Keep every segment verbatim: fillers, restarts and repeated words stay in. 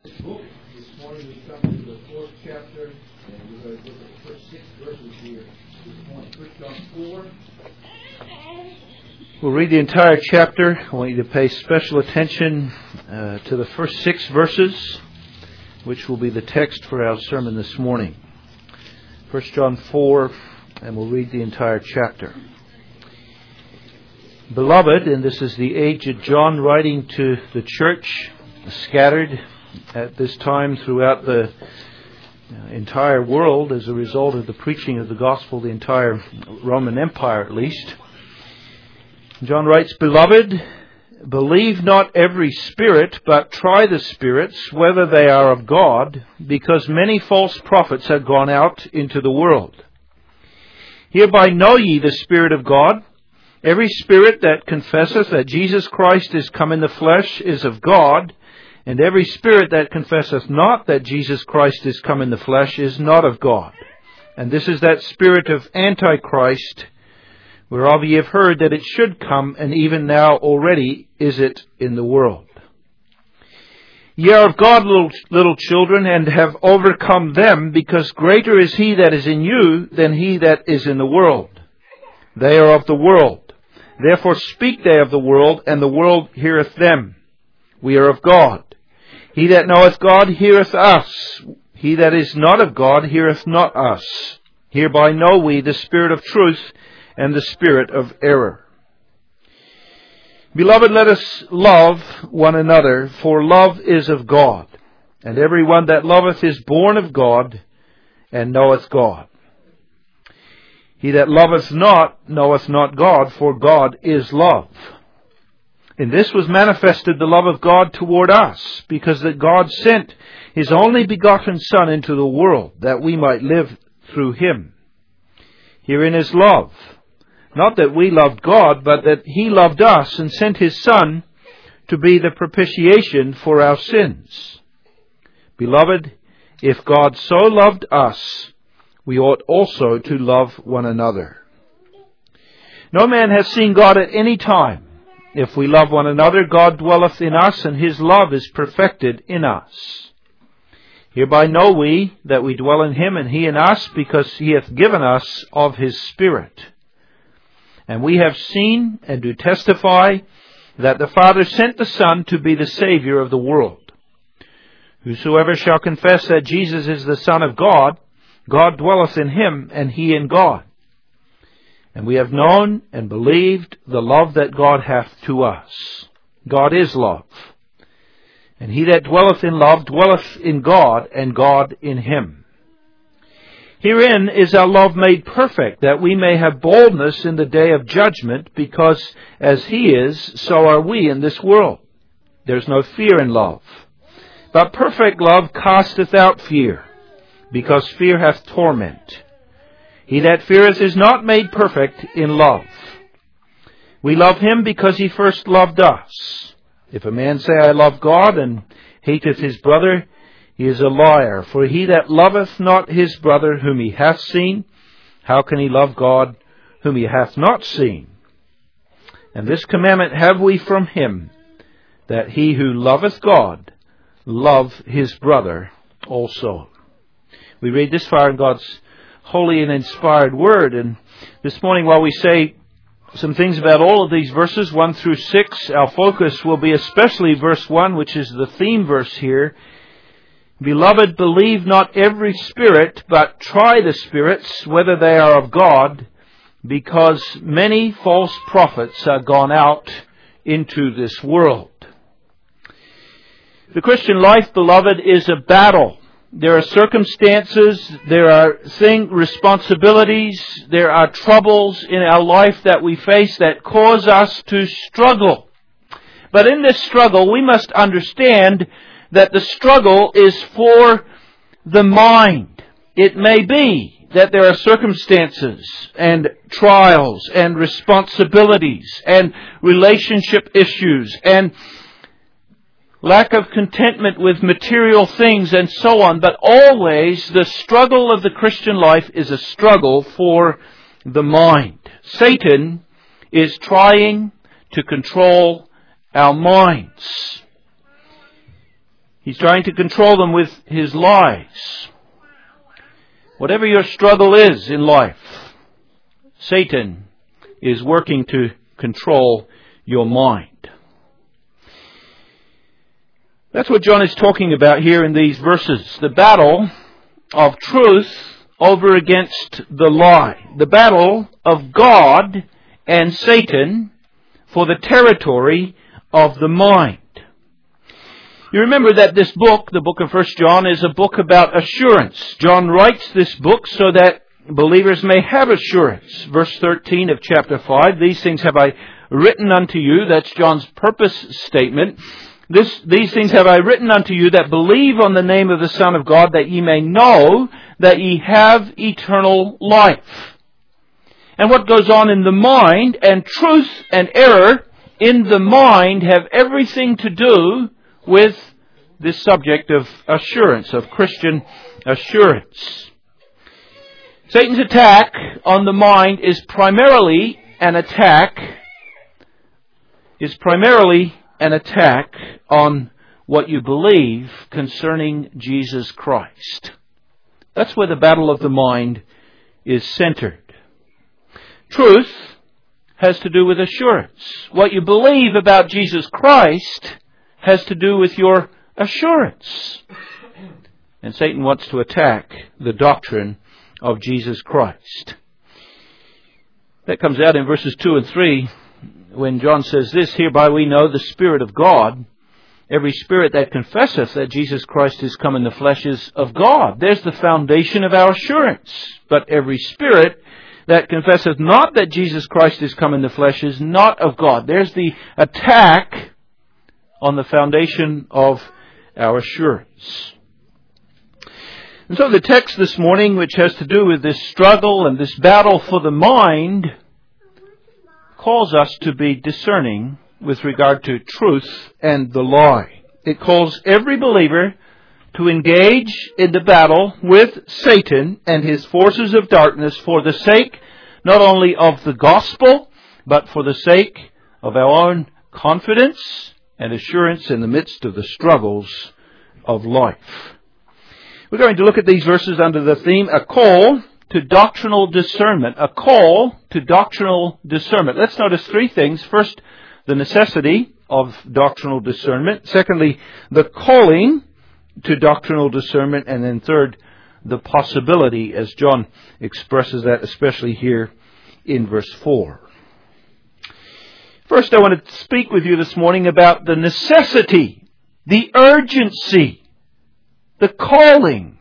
Book. This morning we come to the fourth chapter, and we're going to look at the first six verses here this morning. First John four. We'll read the entire chapter. I want you to pay special attention uh, to the first six verses, which will be the text for our sermon this morning. First John four, and we'll read the entire chapter. Beloved, and this is the aged John writing to the church scattered at this time throughout the entire world as a result of the preaching of the gospel, the entire Roman Empire at least. John writes, Beloved, believe not every spirit, but try the spirits, whether they are of God, because many false prophets have gone out into the world. Hereby know ye the Spirit of God. Every spirit that confesseth that Jesus Christ is come in the flesh is of God, and every spirit that confesseth not that Jesus Christ is come in the flesh is not of God. And this is that spirit of Antichrist, whereof ye have heard that it should come, and even now already is it in the world. Ye are of God, little, little children, and have overcome them, because greater is he that is in you than he that is in the world. They are of the world. Therefore speak they of the world, and the world heareth them. We are of God. He that knoweth God heareth us. He that is not of God heareth not us. Hereby know we the spirit of truth and the spirit of error. Beloved, let us love one another, for love is of God. And every one that loveth is born of God, and knoweth God. He that loveth not knoweth not God, for God is love. In this was manifested the love of God toward us, because that God sent His only begotten Son into the world, that we might live through Him. Herein is love, not that we loved God, but that He loved us and sent His Son to be the propitiation for our sins. Beloved, if God so loved us, we ought also to love one another. No man hath seen God at any time. If we love one another, God dwelleth in us, and His love is perfected in us. Hereby know we that we dwell in Him, and He in us, because He hath given us of His Spirit. And we have seen and do testify that the Father sent the Son to be the Saviour of the world. Whosoever shall confess that Jesus is the Son of God, God dwelleth in him, and he in God. And we have known and believed the love that God hath to us. God is love. And he that dwelleth in love dwelleth in God, and God in him. Herein is our love made perfect, that we may have boldness in the day of judgment, because as he is, so are we in this world. There is no fear in love. But perfect love casteth out fear, because fear hath torment. He that feareth is not made perfect in love. We love him because he first loved us. If a man say, I love God, and hateth his brother, he is a liar. For he that loveth not his brother whom he hath seen, how can he love God whom he hath not seen? And this commandment have we from him, that he who loveth God love his brother also. We read this far in God's holy and inspired word. And this morning, while we say some things about all of these verses, one through six, our focus will be especially verse one, which is the theme verse here. Beloved, believe not every spirit, but try the spirits, whether they are of God, because many false prophets are gone out into this world. The Christian life, beloved, is a battle. There are circumstances, there are thing, responsibilities, there are troubles in our life that we face that cause us to struggle. But in this struggle, we must understand that the struggle is for the mind. It may be that there are circumstances and trials and responsibilities and relationship issues and lack of contentment with material things and so on. But always the struggle of the Christian life is a struggle for the mind. Satan is trying to control our minds. He's trying to control them with his lies. Whatever your struggle is in life, Satan is working to control your mind. That's what John is talking about here in these verses. The battle of truth over against the lie. The battle of God and Satan for the territory of the mind. You remember that this book, the book of First John, is a book about assurance. John writes this book so that believers may have assurance. Verse thirteen of chapter five, these things have I written unto you. That's John's purpose statement. This, these things have I written unto you that believe on the name of the Son of God, that ye may know that ye have eternal life. And what goes on in the mind, and truth and error in the mind, have everything to do with this subject of assurance, of Christian assurance. Satan's attack on the mind is primarily an attack, is primarily an attack on what you believe concerning Jesus Christ. That's where the battle of the mind is centered. Truth has to do with assurance. What you believe about Jesus Christ has to do with your assurance. And Satan wants to attack the doctrine of Jesus Christ. That comes out in verses two and three when John says this, hereby we know the Spirit of God. Every spirit that confesseth that Jesus Christ is come in the flesh is of God. There's the foundation of our assurance. But every spirit that confesseth not that Jesus Christ is come in the flesh is not of God. There's the attack on the foundation of our assurance. And so the text this morning, which has to do with this struggle and this battle for the mind, calls us to be discerning with regard to truth and the lie. It calls every believer to engage in the battle with Satan and his forces of darkness for the sake not only of the gospel, but for the sake of our own confidence and assurance in the midst of the struggles of life. We're going to look at these verses under the theme, a call to doctrinal discernment. A call to doctrinal discernment. Let's notice three things. First, the necessity of doctrinal discernment. Secondly, the calling to doctrinal discernment. And then third, the possibility, as John expresses that, especially here in verse four. First, I want to speak with you this morning about the necessity, the urgency, the calling,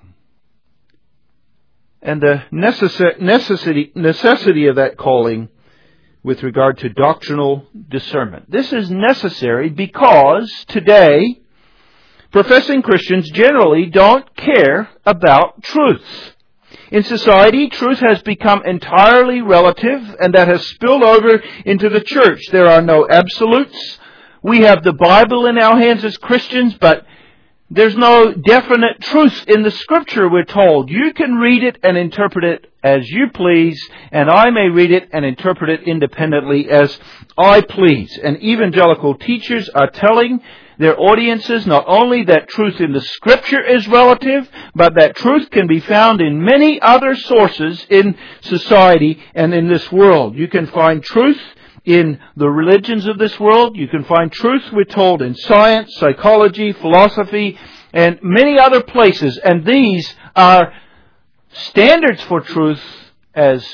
and the necessity, necessity of that calling with regard to doctrinal discernment. This is necessary because today, professing Christians generally don't care about truth. In society, truth has become entirely relative, and that has spilled over into the church. There are no absolutes. We have the Bible in our hands as Christians, but there's no definite truth in the Scripture, we're told. You can read it and interpret it as you please, and I may read it and interpret it independently as I please. And evangelical teachers are telling their audiences not only that truth in the Scripture is relative, but that truth can be found in many other sources in society and in this world. You can find truth in the religions of this world. You can find truth, we're told, in science, psychology, philosophy, and many other places. And these are standards for truth as,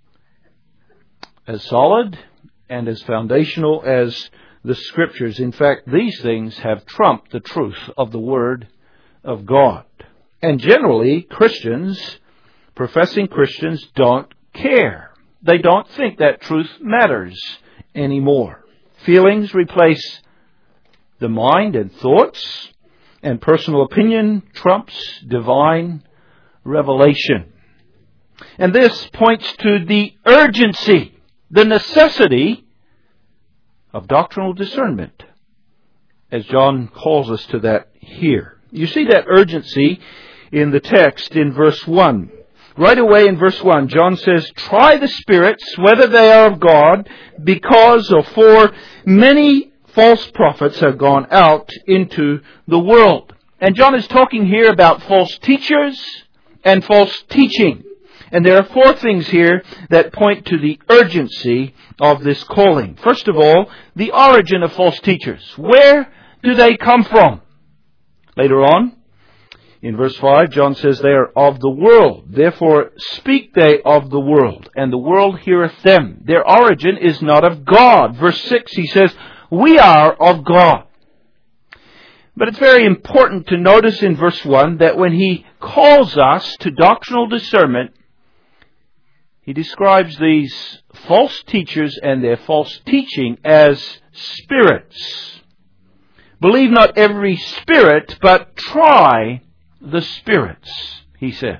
as solid and as foundational as the Scriptures. In fact, these things have trumped the truth of the Word of God. And generally, Christians, professing Christians, don't care. They don't think that truth matters anymore. Feelings replace the mind and thoughts, and personal opinion trumps divine revelation. And this points to the urgency, the necessity of doctrinal discernment, as John calls us to that here. You see that urgency in the text in verse one. Right away in verse one, John says, try the spirits, whether they are of God, because or for many false prophets have gone out into the world. And John is talking here about false teachers and false teaching. And there are four things here that point to the urgency of this calling. First of all, the origin of false teachers. Where do they come from? Later on, in verse five, John says they are of the world. Therefore speak they of the world, and the world heareth them. Their origin is not of God. Verse six, he says, we are of God. But it's very important to notice in verse one that when he calls us to doctrinal discernment, he describes these false teachers and their false teaching as spirits. Believe not every spirit, but try the spirits, he says.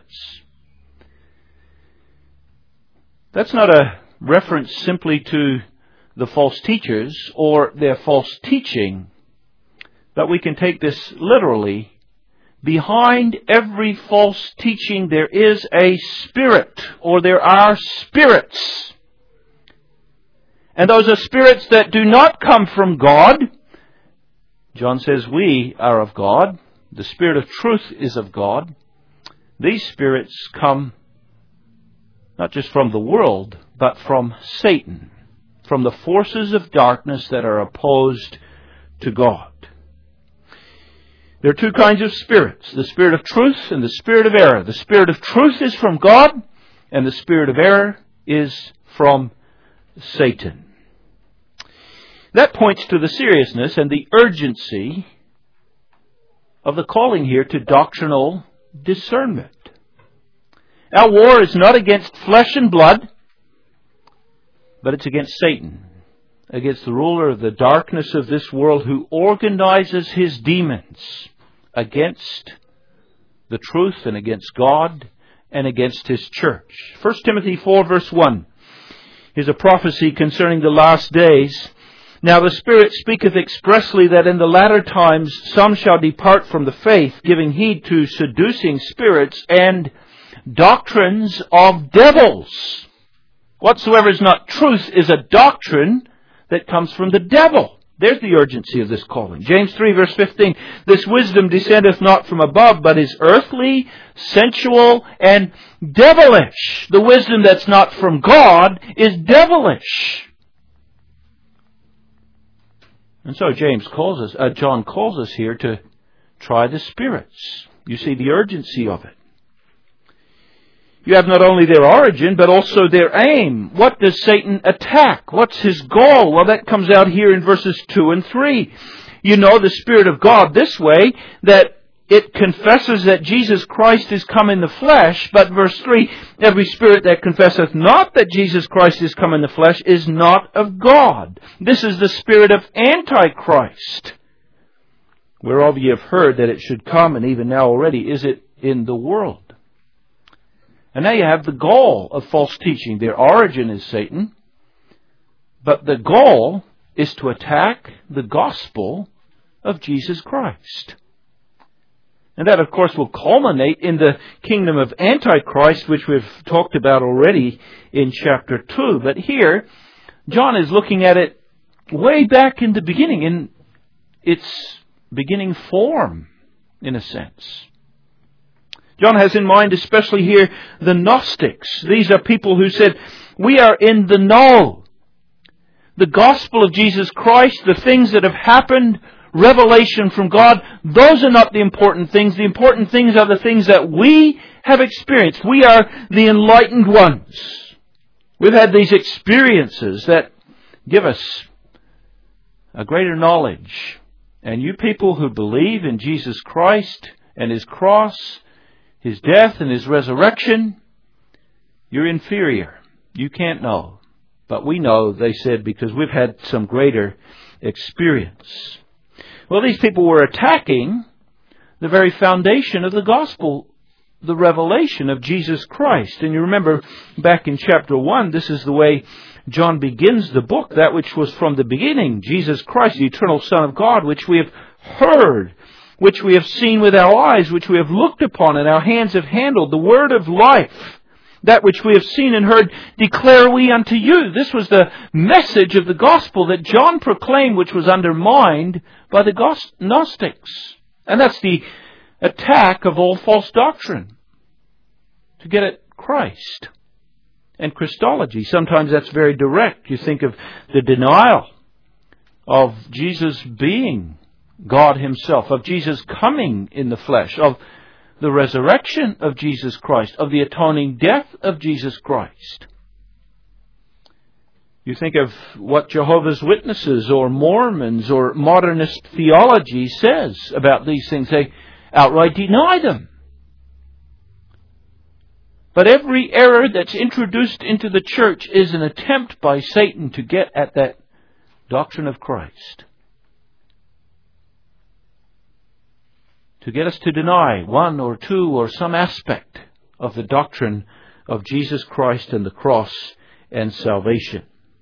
That's not a reference simply to the false teachers or their false teaching, but we can take this literally. Behind every false teaching there is a spirit, or there are spirits. And those are spirits that do not come from God. John says we are of God. The Spirit of truth is of God. These spirits come not just from the world, but from Satan, from the forces of darkness that are opposed to God. There are two kinds of spirits, the spirit of truth and the spirit of error. The spirit of truth is from God, and the spirit of error is from Satan. That points to the seriousness and the urgency of the calling here to doctrinal discernment. Our war is not against flesh and blood, but it's against Satan, against the ruler of the darkness of this world who organizes his demons against the truth and against God and against His church. First Timothy four verse one is a prophecy concerning the last days. Now the Spirit speaketh expressly that in the latter times some shall depart from the faith, giving heed to seducing spirits and doctrines of devils. Whatsoever is not truth is a doctrine that comes from the devil. There's the urgency of this calling. James three verse fifteen, this wisdom descendeth not from above, but is earthly, sensual, and devilish. The wisdom that's not from God is devilish. And so James calls us, uh, John calls us here to try the spirits. You see the urgency of it. You have not only their origin, but also their aim. What does Satan attack? What's his goal? Well, that comes out here in verses two and three. You know the Spirit of God this way, that it confesses that Jesus Christ is come in the flesh. But verse three, every spirit that confesseth not that Jesus Christ is come in the flesh is not of God. This is the spirit of Antichrist, whereof ye have heard that it should come, and even now already is it in the world. And now you have the goal of false teaching. Their origin is Satan, but the goal is to attack the gospel of Jesus Christ. And that, of course, will culminate in the kingdom of Antichrist, which we've talked about already in chapter two. But here, John is looking at it way back in the beginning, in its beginning form, in a sense. John has in mind, especially here, the Gnostics. These are people who said, we are in the know. The gospel of Jesus Christ, the things that have happened, revelation from God, those are not the important things. The important things are the things that we have experienced. We are the enlightened ones. We've had these experiences that give us a greater knowledge. And you people who believe in Jesus Christ and His cross, His death and His resurrection, you're inferior. You can't know. But we know, they said, because we've had some greater experience. Well, these people were attacking the very foundation of the gospel, the revelation of Jesus Christ. And you remember back in chapter one, this is the way John begins the book, that which was from the beginning, Jesus Christ, the eternal Son of God, which we have heard, which we have seen with our eyes, which we have looked upon and our hands have handled, the word of life. That which we have seen and heard, declare we unto you. This was the message of the gospel that John proclaimed, which was undermined by the Gnostics. And that's the attack of all false doctrine, to get at Christ and Christology. Sometimes that's very direct. You think of the denial of Jesus being God Himself, of Jesus coming in the flesh, of the resurrection of Jesus Christ, of the atoning death of Jesus Christ. You think of what Jehovah's Witnesses or Mormons or modernist theology says about these things. They outright deny them. But every error that's introduced into the church is an attempt by Satan to get at that doctrine of Christ. To get us to deny one or two or some aspect of the doctrine of Jesus Christ and the cross and salvation.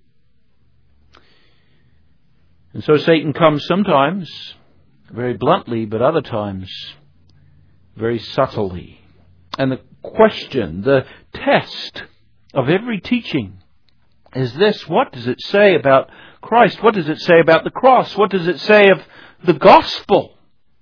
And so Satan comes sometimes very bluntly, but other times very subtly. And the question, the test of every teaching is this: what does it say about Christ? What does it say about the cross? What does it say of the gospel?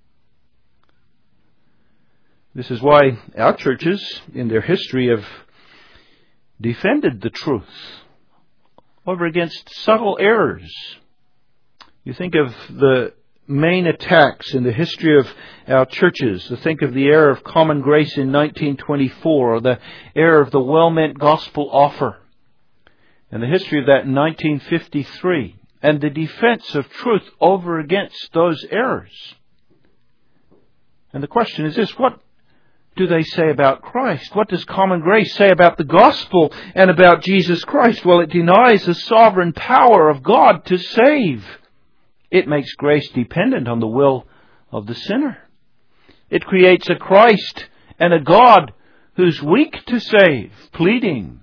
This is why our churches in their history have defended the truth over against subtle errors. You think of the main attacks in the history of our churches. To think of the error of common grace in nineteen twenty-four, or the error of the well-meant gospel offer, and the history of that in nineteen fifty-three, and the defense of truth over against those errors. And the question is this: what do they say about Christ? What does common grace say about the gospel and about Jesus Christ? Well, it denies the sovereign power of God to save. It makes grace dependent on the will of the sinner. It creates a Christ and a God who's weak to save, pleading.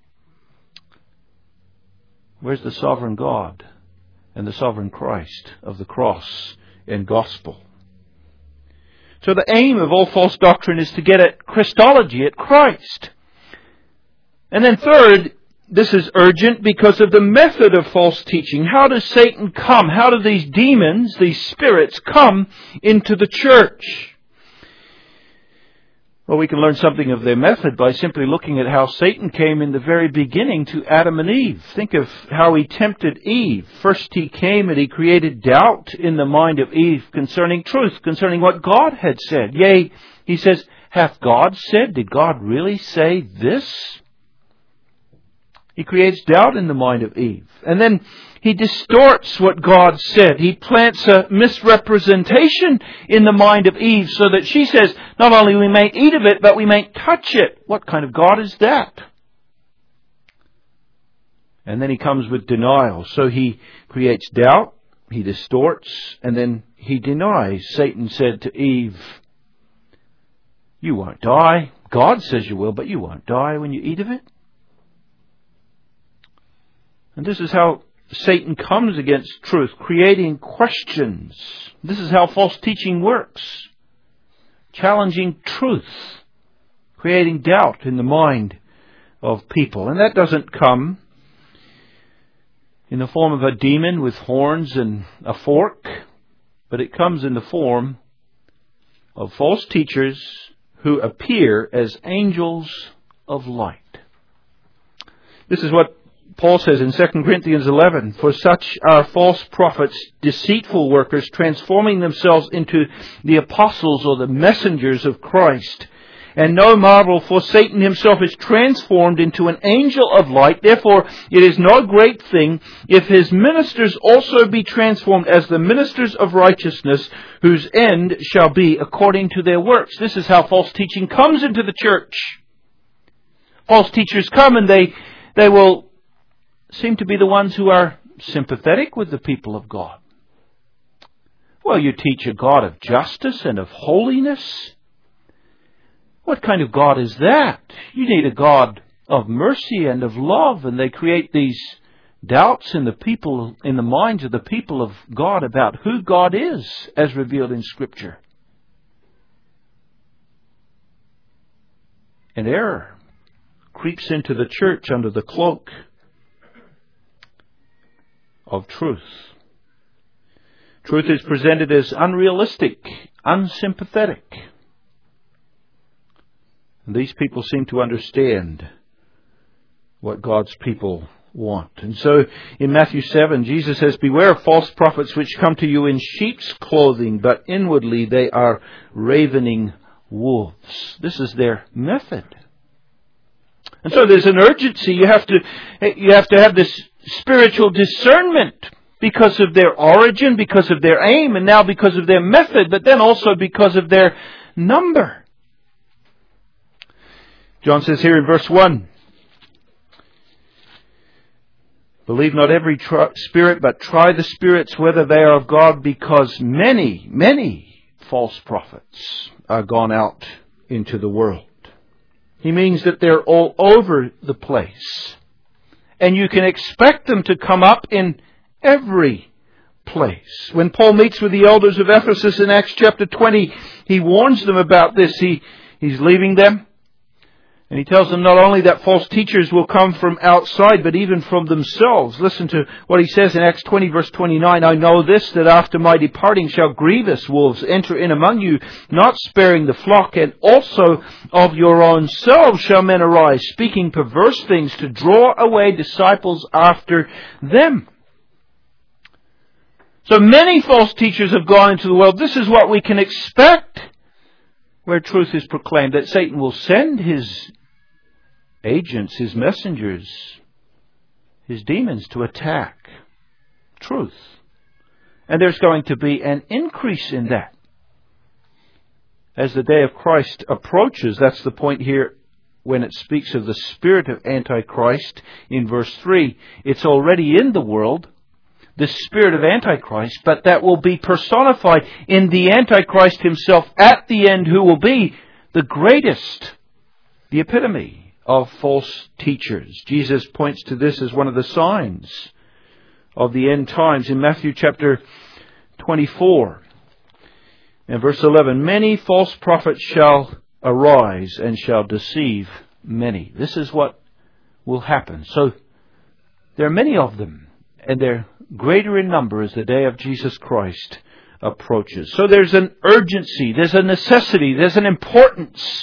Where's the sovereign God and the sovereign Christ of the cross and gospel? So the aim of all false doctrine is to get at Christology, at Christ. And then third, this is urgent because of the method of false teaching. How does Satan come? How do these demons, these spirits, come into the church? Well, we can learn something of their method by simply looking at how Satan came in the very beginning to Adam and Eve. Think of how he tempted Eve. First he came and he created doubt in the mind of Eve concerning truth, concerning what God had said. Yea, he says, hath God said? Did God really say this? He creates doubt in the mind of Eve. And then he distorts what God said. He plants a misrepresentation in the mind of Eve so that she says, not only we mayn't eat of it, but we mayn't touch it. What kind of God is that? And then he comes with denial. So he creates doubt, he distorts, and then he denies. Satan said to Eve, you won't die. God says you will, but you won't die when you eat of it. And this is how Satan comes against truth, creating questions. This is how false teaching works. Challenging truth, creating doubt in the mind of people. And that doesn't come in the form of a demon with horns and a fork, but it comes in the form of false teachers who appear as angels of light. This is what Paul says in Second Corinthians eleven, for such are false prophets, deceitful workers, transforming themselves into the apostles or the messengers of Christ. And no marvel, for Satan himself is transformed into an angel of light. Therefore, it is no great thing if his ministers also be transformed as the ministers of righteousness, whose end shall be according to their works. This is how false teaching comes into the church. False teachers come and they, they will seem to be the ones who are sympathetic with the people of God. Well, you teach a God of justice and of holiness. What kind of God is that? You need a God of mercy and of love, and they create these doubts in the people, in the minds of the people of God about who God is, as revealed in Scripture. And error creeps into the church under the cloak of truth. Truth is presented as unrealistic, unsympathetic. And these people seem to understand what God's people want. And so in Matthew seven, Jesus says, "Beware of false prophets which come to you in sheep's clothing, but inwardly they are ravening wolves." This is their method. And so there's an urgency. You have to, you have to have this spiritual discernment because of their origin, because of their aim, and now because of their method, but then also because of their number. John says here in verse one, "Believe not every tr- spirit, but try the spirits whether they are of God, because many, many false prophets are gone out into the world." He means that they're all over the place. And you can expect them to come up in every place. When Paul meets with the elders of Ephesus in Acts chapter twenty, he warns them about this. He, he's leaving them. And he tells them not only that false teachers will come from outside, but even from themselves. Listen to what he says in Acts twenty verse twenty-nine. "I know this, that after my departing shall grievous wolves enter in among you, not sparing the flock, and also of your own selves shall men arise, speaking perverse things to draw away disciples after them." So many false teachers have gone into the world. This is what we can expect where truth is proclaimed, that Satan will send his agents, his messengers, his demons to attack truth. And there's going to be an increase in that. As the day of Christ approaches, that's the point here when it speaks of the spirit of Antichrist in verse three. It's already in the world, the spirit of Antichrist, but that will be personified in the Antichrist himself at the end, who will be the greatest, the epitome of false teachers. Jesus points to this as one of the signs of the end times in Matthew chapter twenty-four and verse eleven. "Many false prophets shall arise and shall deceive many." This is what will happen. So there are many of them, and they're greater in number as the day of Jesus Christ approaches. So there's an urgency, there's a necessity, there's an importance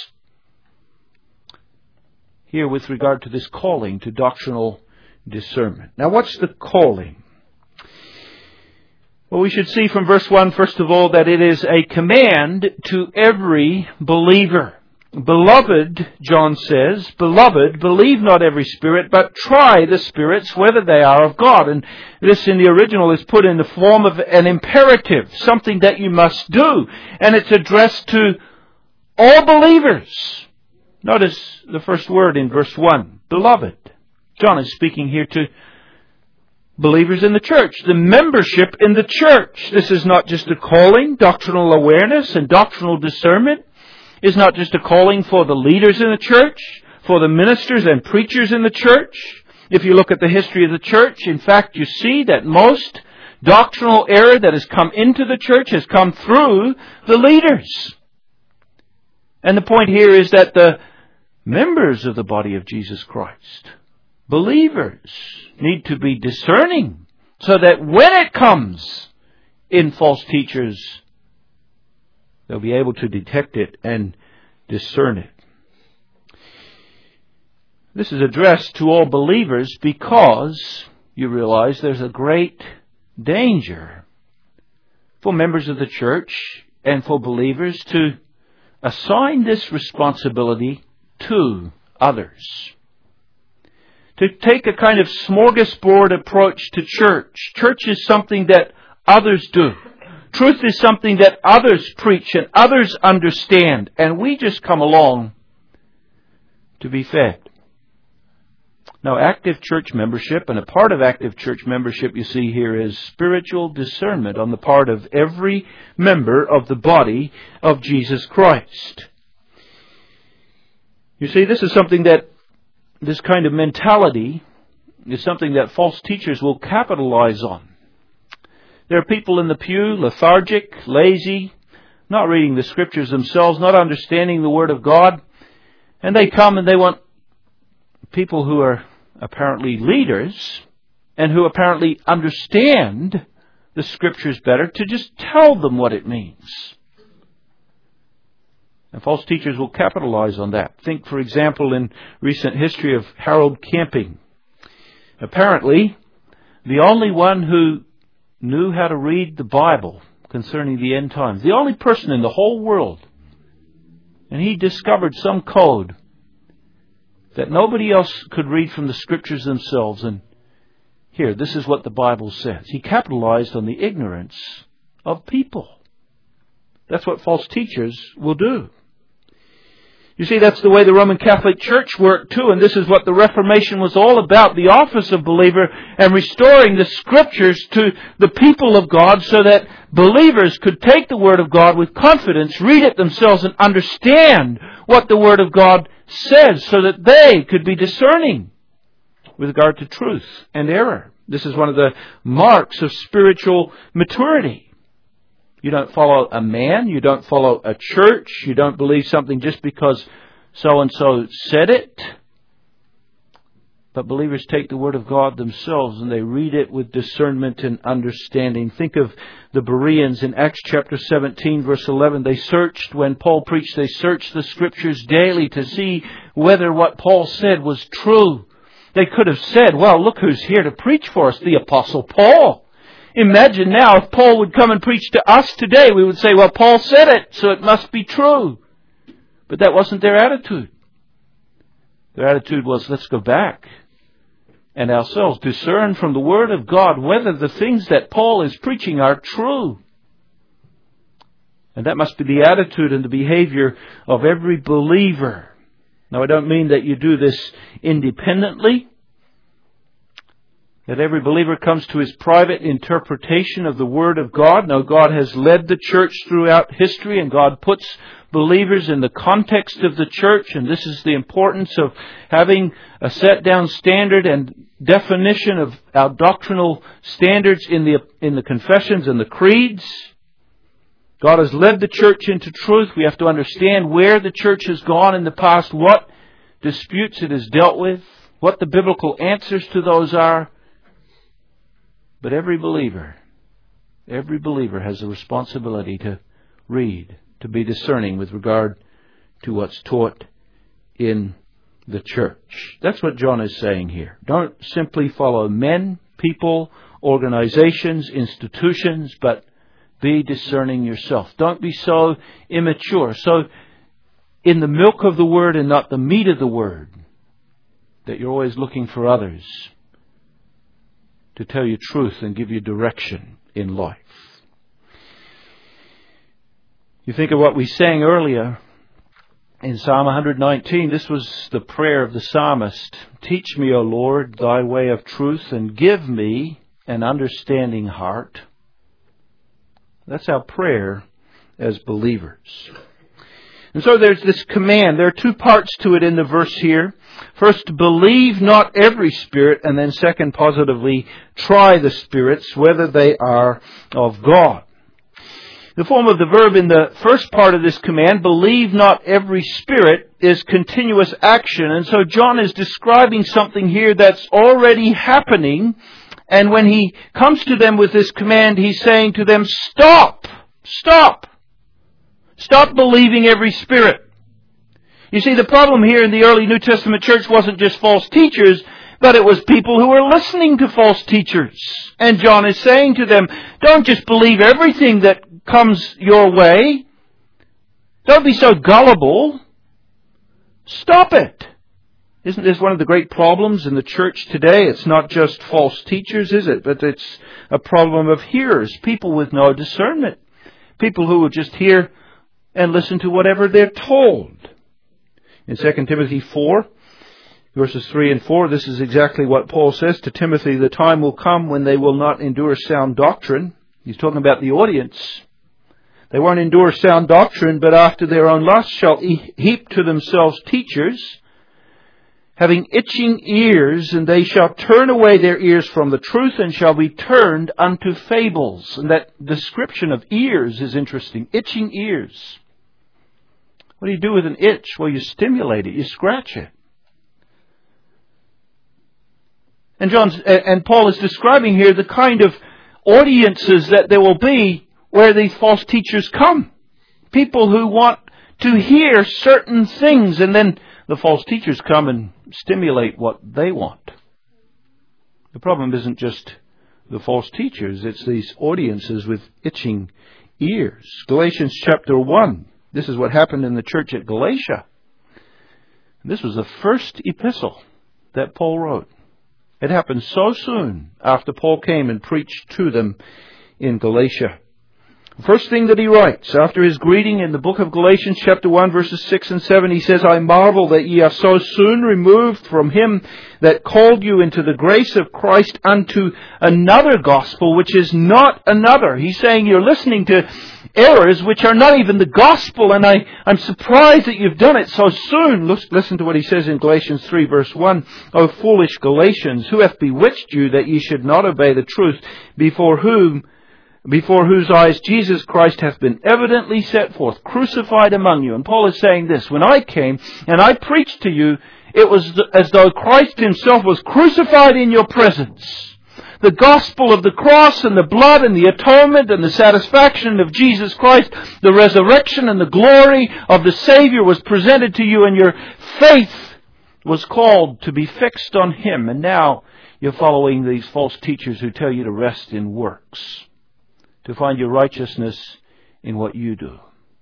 here with regard to this calling to doctrinal discernment. Now, what's the calling? Well, we should see from verse one, first of all, that it is a command to every believer. "Beloved," John says, "Beloved, believe not every spirit, but try the spirits whether they are of God." And this in the original is put in the form of an imperative, something that you must do. And it's addressed to all believers. Notice the first word in verse one, beloved. John is speaking here to believers in the church, the membership in the church. This is not just a calling. Doctrinal awareness and doctrinal discernment is not just a calling for the leaders in the church, for the ministers and preachers in the church. If you look at the history of the church, in fact, you see that most doctrinal error that has come into the church has come through the leaders. And the point here is that the members of the body of Jesus Christ, believers, need to be discerning so that when it comes in false teachers, they'll be able to detect it and discern it. This is addressed to all believers because you realize there's a great danger for members of the church and for believers to assign this responsibility to others. To take a kind of smorgasbord approach to church. Church is something that others do. Truth is something that others preach and others understand. And we just come along to be fed. Now, active church membership, and a part of active church membership you see here is spiritual discernment on the part of every member of the body of Jesus Christ. You see, this is something that, this kind of mentality is something that false teachers will capitalize on. There are people in the pew, lethargic, lazy, not reading the Scriptures themselves, not understanding the Word of God, and they come and they want people who are apparently leaders and who apparently understand the Scriptures better to just tell them what it means. And false teachers will capitalize on that. Think, for example, in recent history of Harold Camping. Apparently, the only one who knew how to read the Bible concerning the end times, the only person in the whole world, and he discovered some code that nobody else could read from the Scriptures themselves. And here, this is what the Bible says. He capitalized on the ignorance of people. That's what false teachers will do. You see, that's the way the Roman Catholic Church worked too, and this is what the Reformation was all about, the office of believer and restoring the Scriptures to the people of God so that believers could take the Word of God with confidence, read it themselves, and understand what the Word of God says so that they could be discerning with regard to truth and error. This is one of the marks of spiritual maturity. You don't follow a man, you don't follow a church, you don't believe something just because so-and-so said it. But believers take the Word of God themselves and they read it with discernment and understanding. Think of the Bereans in Acts chapter seventeen, verse eleven. They searched, when Paul preached, they searched the Scriptures daily to see whether what Paul said was true. They could have said, well, look who's here to preach for us, the Apostle Paul. Imagine now if Paul would come and preach to us today, we would say, well, Paul said it, so it must be true. But that wasn't their attitude. Their attitude was, let's go back and ourselves discern from the Word of God whether the things that Paul is preaching are true. And that must be the attitude and the behavior of every believer. Now, I don't mean that you do this independently, that every believer comes to his private interpretation of the Word of God. No, God has led the church throughout history, and God puts believers in the context of the church, and this is the importance of having a set down standard and definition of our doctrinal standards in the in the confessions and the creeds. God has led the church into truth. We have to understand where the church has gone in the past, what disputes it has dealt with, what the biblical answers to those are. But every believer, every believer has a responsibility to read, to be discerning with regard to what's taught in the church. That's what John is saying here. Don't simply follow men, people, organizations, institutions, but be discerning yourself. Don't be so immature, so in the milk of the Word and not the meat of the Word, that you're always looking for others to tell you truth and give you direction in life. You think of what we sang earlier in Psalm one nineteen. This was the prayer of the psalmist. Teach me, O Lord, thy way of truth, and give me an understanding heart. That's our prayer as believers. And so there's this command. There are two parts to it in the verse here. First, believe not every spirit, and then second, positively, try the spirits, whether they are of God. The form of the verb in the first part of this command, believe not every spirit, is continuous action. And so John is describing something here that's already happening. And when he comes to them with this command, he's saying to them, stop! Stop! Stop believing every spirit. You see, the problem here in the early New Testament church wasn't just false teachers, but it was people who were listening to false teachers. And John is saying to them, don't just believe everything that comes your way. Don't be so gullible. Stop it. Isn't this one of the great problems in the church today? It's not just false teachers, is it? But it's a problem of hearers, people with no discernment. People who will just hear and listen to whatever they're told. In Second Timothy four, verses three and four, this is exactly what Paul says to Timothy. The time will come when they will not endure sound doctrine. He's talking about the audience. They won't endure sound doctrine, but after their own lust shall heap to themselves teachers, having itching ears, and they shall turn away their ears from the truth and shall be turned unto fables. And that description of ears is interesting. Itching ears. What do you do with an itch? Well, you stimulate it. You scratch it. And John's, and Paul is describing here the kind of audiences that there will be where these false teachers come. People who want to hear certain things, and then the false teachers come and stimulate what they want. The problem isn't just the false teachers, it's these audiences with itching ears. Galatians chapter one. This is what happened in the church at Galatia. This was the first epistle that Paul wrote. It happened so soon after Paul came and preached to them in Galatia. First thing that he writes after his greeting in the book of Galatians chapter one verses six and seven, he says, I marvel that ye are so soon removed from him that called you into the grace of Christ unto another gospel, which is not another. He's saying you're listening to errors which are not even the gospel, and I, I'm surprised that you've done it so soon. Listen to what he says in Galatians three verse one. O foolish Galatians, who hath bewitched you that ye should not obey the truth, before whom before whose eyes Jesus Christ hath been evidently set forth, crucified among you. And Paul is saying this, when I came and I preached to you, it was as though Christ himself was crucified in your presence. The gospel of the cross and the blood and the atonement and the satisfaction of Jesus Christ, the resurrection and the glory of the Savior was presented to you, and your faith was called to be fixed on him. And now you're following these false teachers who tell you to rest in works, to find your righteousness in what you do.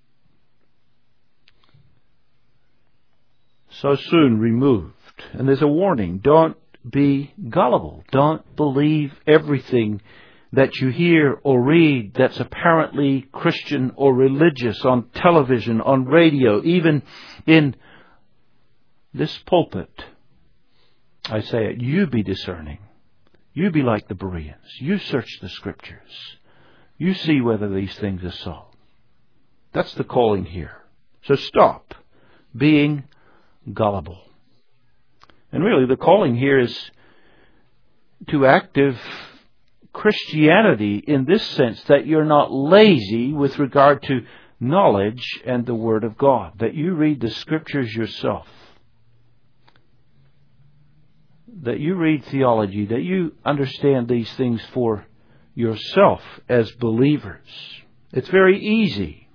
So soon removed. And there's a warning. Don't be gullible. Don't believe everything that you hear or read that's apparently Christian or religious on television, on radio, even in this pulpit. I say it. You be discerning. You be like the Bereans. You search the Scriptures. You see whether these things are so. That's the calling here. So stop being gullible. And really the calling here is to active Christianity in this sense, that you're not lazy with regard to knowledge and the Word of God, that you read the Scriptures yourself, that you read theology, that you understand these things for yourself as believers. It's very easy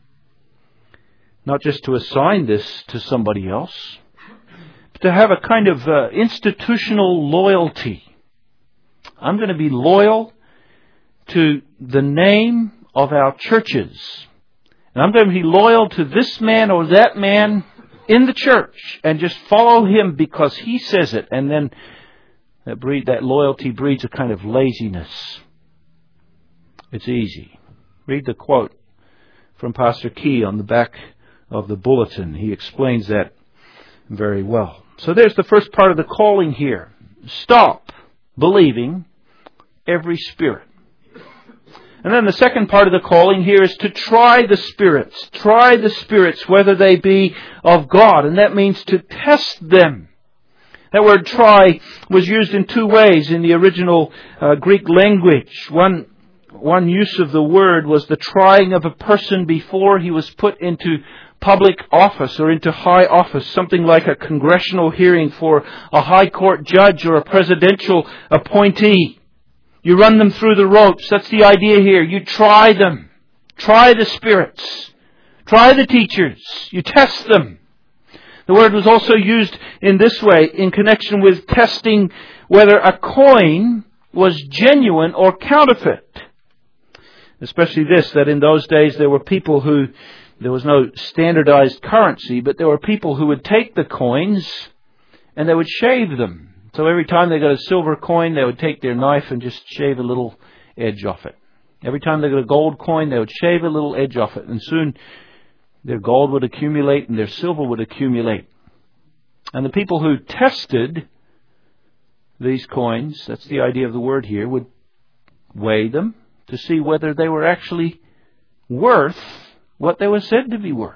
not just to assign this to somebody else, but to have a kind of uh, institutional loyalty. I'm going to be loyal to the name of our churches, and I'm going to be loyal to this man or that man in the church and just follow him because he says it. And then that breed that loyalty breeds a kind of laziness. It's easy. Read the quote from Pastor Key on the back of the bulletin. He explains that very well. So there's the first part of the calling here. Stop believing every spirit. And then the second part of the calling here is to try the spirits. Try the spirits whether they be of God. And that means to test them. That word try was used in two ways in the original uh, Greek language. One One use of the word was the trying of a person before he was put into public office or into high office, something like a congressional hearing for a high court judge or a presidential appointee. You run them through the ropes. That's the idea here. You try them. Try the spirits. Try the teachers. You test them. The word was also used in this way in connection with testing whether a coin was genuine or counterfeit. Especially this, that in those days there were people who, there was no standardized currency, but there were people who would take the coins and they would shave them. So every time they got a silver coin, they would take their knife and just shave a little edge off it. Every time they got a gold coin, they would shave a little edge off it. And soon their gold would accumulate and their silver would accumulate. And the people who tested these coins, that's the idea of the word here, would weigh them to see whether they were actually worth what they were said to be worth.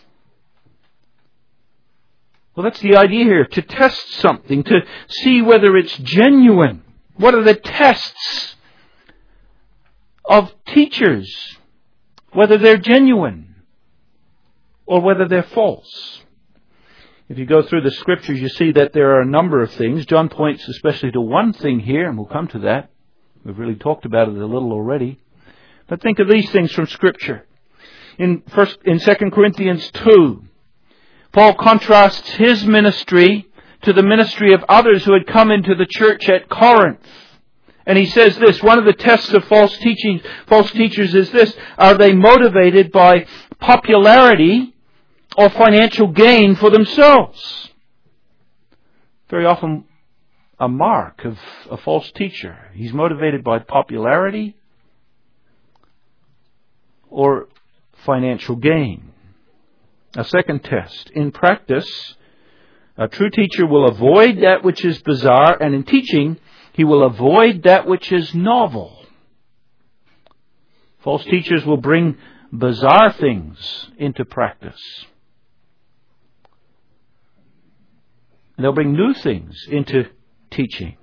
Well, that's the idea here, to test something, to see whether it's genuine. What are the tests of teachers? Whether they're genuine or whether they're false. If you go through the Scriptures, you see that there are a number of things. John points especially to one thing here, and we'll come to that. We've really talked about it a little already. But think of these things from Scripture. In first, in Second Corinthians two, Paul contrasts his ministry to the ministry of others who had come into the church at Corinth. And he says this, one of the tests of false teaching, false teachers is this: are they motivated by popularity or financial gain for themselves? Very often a mark of a false teacher. He's motivated by popularity or financial gain. A second test. In practice, a true teacher will avoid that which is bizarre, and in teaching, he will avoid that which is novel. False teachers will bring bizarre things into practice. They'll bring new things into teaching.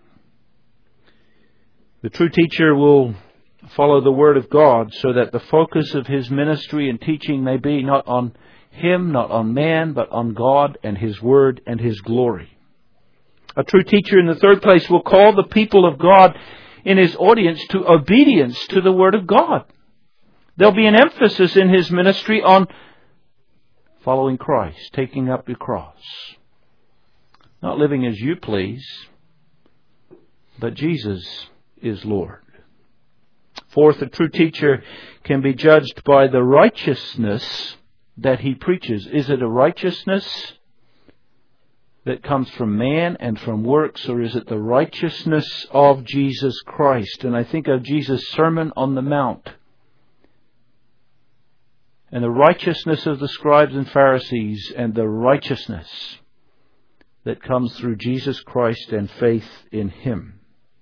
The true teacher will follow the Word of God so that the focus of his ministry and teaching may be not on him, not on man, but on God and His Word and His glory. A true teacher, in the third place, will call the people of God in his audience to obedience to the Word of God. There'll be an emphasis in his ministry on following Christ, taking up your cross. Not living as you please, but Jesus is Lord. Fourth, a true teacher can be judged by the righteousness that he preaches. Is it a righteousness that comes from man and from works, or is it the righteousness of Jesus Christ? And I think of Jesus' Sermon on the Mount and the righteousness of the scribes and Pharisees and the righteousness that comes through Jesus Christ and faith in Him.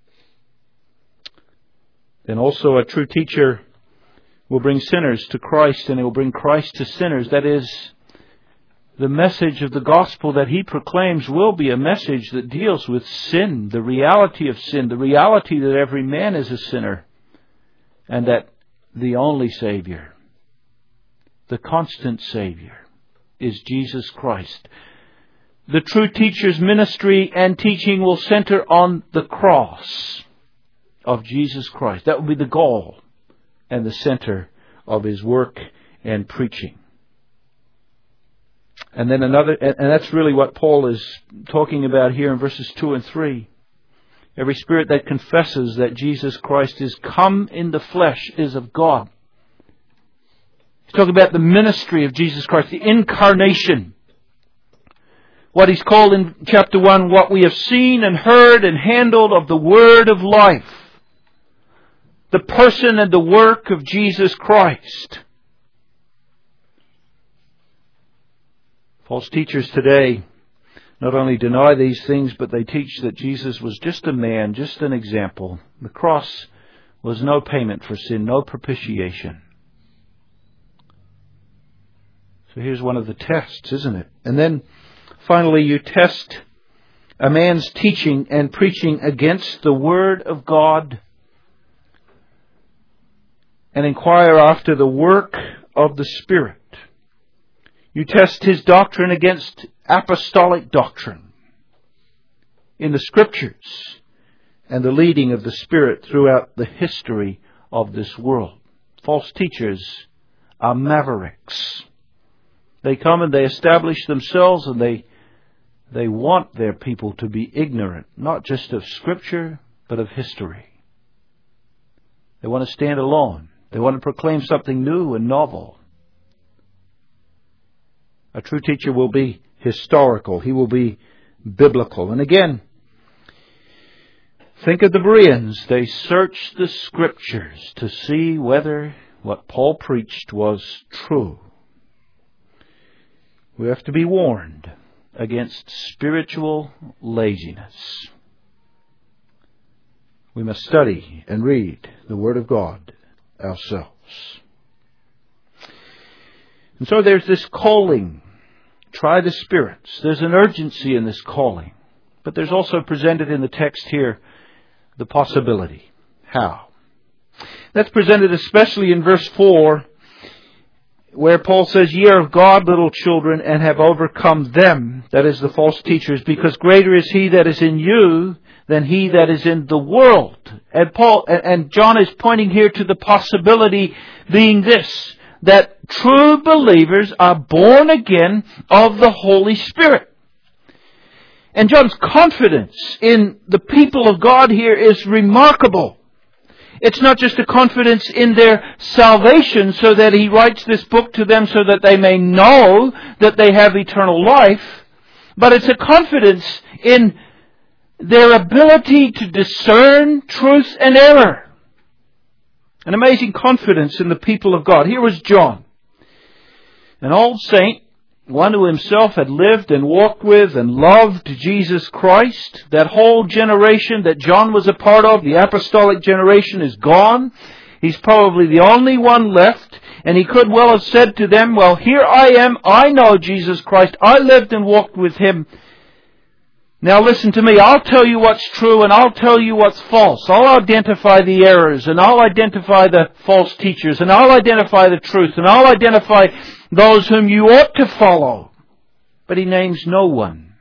Then also a true teacher will bring sinners to Christ, and he will bring Christ to sinners. That is, the message of the gospel that he proclaims will be a message that deals with sin, the reality of sin, the reality that every man is a sinner, and that the only Savior, the constant Savior, is Jesus Christ. The true teacher's ministry and teaching will center on the cross of Jesus Christ. That will be the goal and the center of his work and preaching. And then another, and that's really what Paul is talking about here in verses two and three. Every spirit that confesses that Jesus Christ is come in the flesh is of God. He's talking about the ministry of Jesus Christ, the incarnation. What he's called in chapter one, what we have seen and heard and handled of the word of life. The person and the work of Jesus Christ. False teachers today not only deny these things, but they teach that Jesus was just a man, just an example. The cross was no payment for sin, no propitiation. So here's one of the tests, isn't it? And then finally you test a man's teaching and preaching against the Word of God and inquire after the work of the Spirit. You test his doctrine against apostolic doctrine in the Scriptures and the leading of the Spirit throughout the history of this world. False teachers are mavericks. They come and they establish themselves, and they they want their people to be ignorant, not just of Scripture, but of history. They want to stand alone. They want to proclaim something new and novel. A true teacher will be historical. He will be biblical. And again, think of the Bereans. They searched the Scriptures to see whether what Paul preached was true. We have to be warned against spiritual laziness. We must study and read the Word of God ourselves. And so there's this calling. Try the spirits. There's an urgency in this calling. But there's also presented in the text here the possibility. How? That's presented especially in verse four, where Paul says, "Ye are of God, little children, and have overcome them," that is, the false teachers, "because greater is He that is in you than he that is in the world." And Paul and John is pointing here to the possibility being this, that true believers are born again of the Holy Spirit. And John's confidence in the people of God here is remarkable. It's not just a confidence in their salvation so that he writes this book to them so that they may know that they have eternal life, but it's a confidence in their ability to discern truth and error. An amazing confidence in the people of God. Here was John, an old saint, one who himself had lived and walked with and loved Jesus Christ. That whole generation that John was a part of, the apostolic generation, is gone. He's probably the only one left. And he could well have said to them, well, here I am. I know Jesus Christ. I lived and walked with Him. Now listen to me. I'll tell you what's true and I'll tell you what's false. I'll identify the errors and I'll identify the false teachers and I'll identify the truth and I'll identify those whom you ought to follow. But he names no one.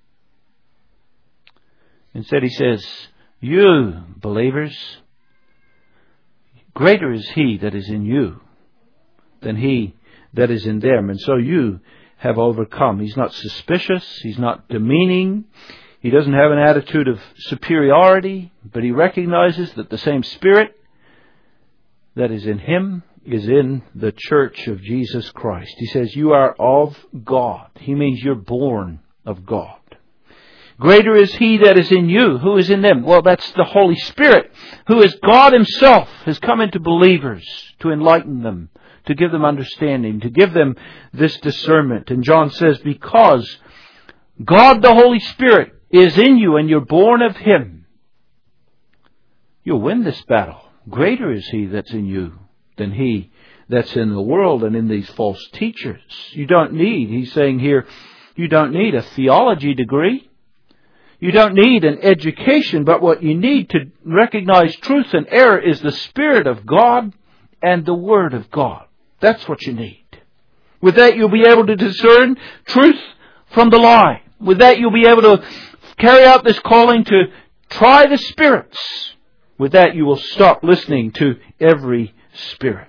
Instead he says, you believers, greater is He that is in you than he that is in them. And so you have overcome. He's not suspicious. He's not demeaning. He doesn't have an attitude of superiority, but he recognizes that the same Spirit that is in him is in the church of Jesus Christ. He says, you are of God. He means you're born of God. Greater is He that is in you. Who is in them? Well, that's the Holy Spirit, who is God Himself, has come into believers to enlighten them, to give them understanding, to give them this discernment. And John says, because God the Holy Spirit is in you and you're born of Him, you'll win this battle. Greater is He that's in you than he that's in the world and in these false teachers. You don't need, he's saying here, you don't need a theology degree. You don't need an education, but what you need to recognize truth and error is the Spirit of God and the Word of God. That's what you need. With that, you'll be able to discern truth from the lie. With that, you'll be able to carry out this calling to try the spirits. With that, you will stop listening to every spirit.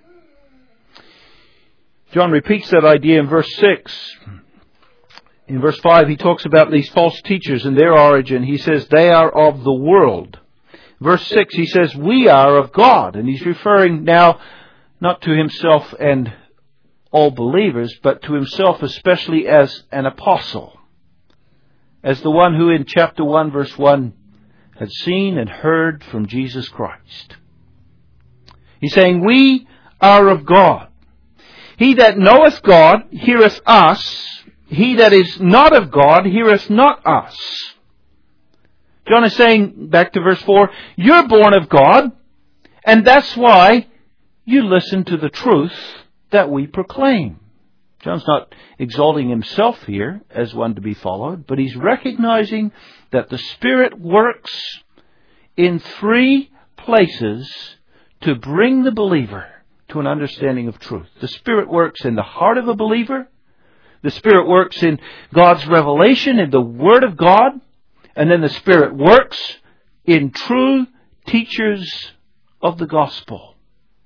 John repeats that idea in verse six. In verse five, he talks about these false teachers and their origin. He says, they are of the world. Verse six, he says, we are of God. And he's referring now not to himself and all believers, but to himself especially as an apostle. As the one who in chapter one, verse one, had seen and heard from Jesus Christ. He's saying, we are of God. He that knoweth God heareth us. He that is not of God heareth not us. John is saying, back to verse four, you're born of God, and that's why you listen to the truth that we proclaim. John's not exalting himself here as one to be followed, but he's recognizing that the Spirit works in three places to bring the believer to an understanding of truth. The Spirit works in the heart of a believer. The Spirit works in God's revelation, in the Word of God. And then the Spirit works in true teachers of the gospel.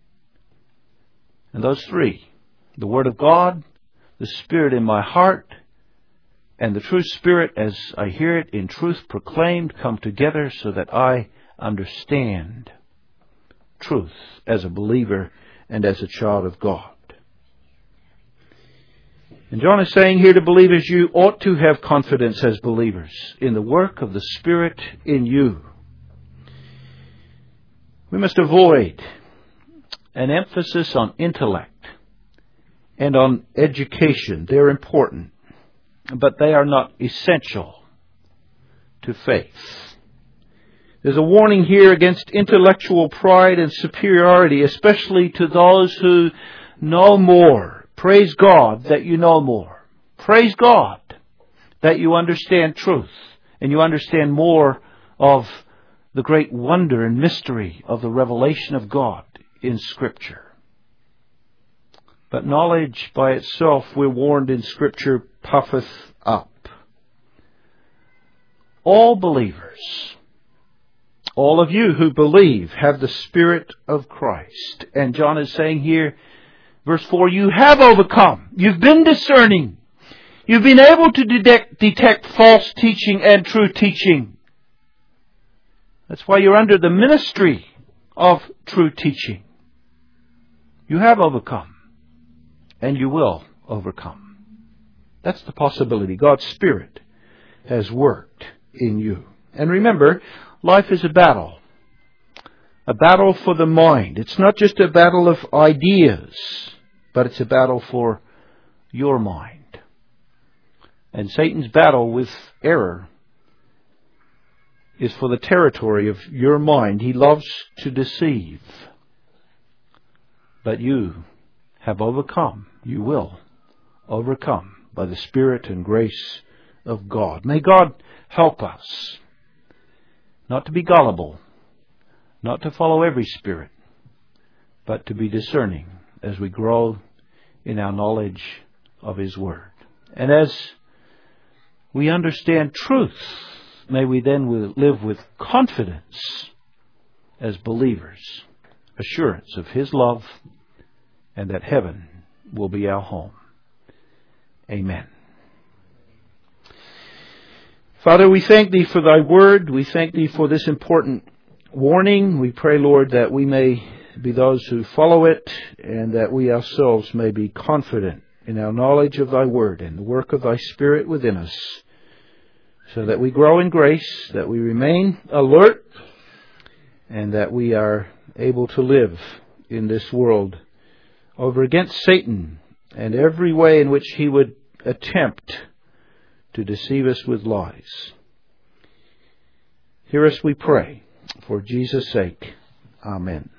And those three, the Word of God, the Spirit in my heart, and the true Spirit as I hear it in truth proclaimed, come together so that I understand truth as a believer and as a child of God. And John is saying here to believers, you ought to have confidence as believers in the work of the Spirit in you. We must avoid an emphasis on intellect and on education. They're important, but they are not essential to faith. There's a warning here against intellectual pride and superiority, especially to those who know more. Praise God that you know more. Praise God that you understand truth and you understand more of the great wonder and mystery of the revelation of God in Scripture. But knowledge by itself, we're warned in Scripture, puffeth up. All believers, all of you who believe, have the Spirit of Christ. And John is saying here, Verse four, you have overcome. You've been discerning. You've been able to detect, detect false teaching and true teaching. That's why you're under the ministry of true teaching. You have overcome. And you will overcome. That's the possibility. God's Spirit has worked in you. And remember, life is a battle. A battle for the mind. It's not just a battle of ideas, but it's a battle for your mind. And Satan's battle with error is for the territory of your mind. He loves to deceive. But you have overcome. You will overcome by the Spirit and grace of God. May God help us not to be gullible, not to follow every spirit, but to be discerning as we grow in our knowledge of His Word. And as we understand truth, may we then live with confidence as believers, assurance of His love, and that heaven will be our home. Amen. Father, we thank Thee for Thy Word. We thank Thee for this important warning. We pray, Lord, that we may be those who follow it, and that we ourselves may be confident in our knowledge of Thy Word and the work of Thy Spirit within us, so that we grow in grace, that we remain alert, and that we are able to live in this world over against Satan and every way in which he would attempt to deceive us with lies. Hear us, we pray, for Jesus' sake. Amen.